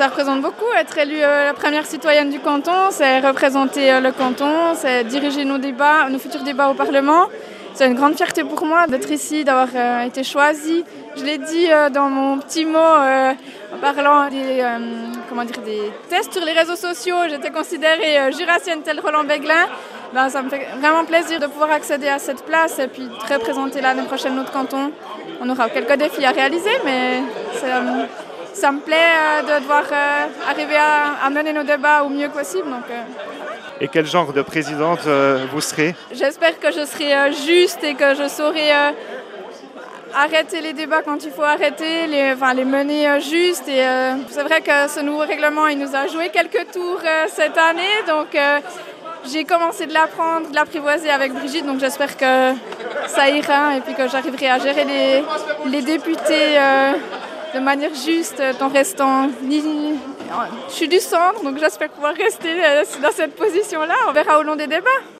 ça représente beaucoup. Être élue la première citoyenne du canton, c'est représenter le canton, c'est diriger nos débats, nos futurs débats au Parlement. C'est une grande fierté pour moi d'être ici, d'avoir été choisie. Je l'ai dit dans mon petit mot en parlant des tests sur les réseaux sociaux. J'étais considérée jurassienne telle Roland Beglin. Ça me fait vraiment plaisir de pouvoir accéder à cette place et puis de représenter l'année prochaine notre canton. On aura quelques défis à réaliser, mais ça me plaît de devoir arriver à mener nos débats au mieux possible. Et quel genre de présidente vous serez ? J'espère que je serai juste et que je saurai arrêter les débats quand il faut arrêter, les mener juste. Et c'est vrai que ce nouveau règlement, il nous a joué quelques tours cette année. Donc j'ai commencé de l'apprendre, de l'apprivoiser avec Brigitte. Donc j'espère que ça ira et puis que j'arriverai à gérer les députés de manière juste en restant... Je suis du centre, donc j'espère pouvoir rester dans cette position-là. On verra au long des débats.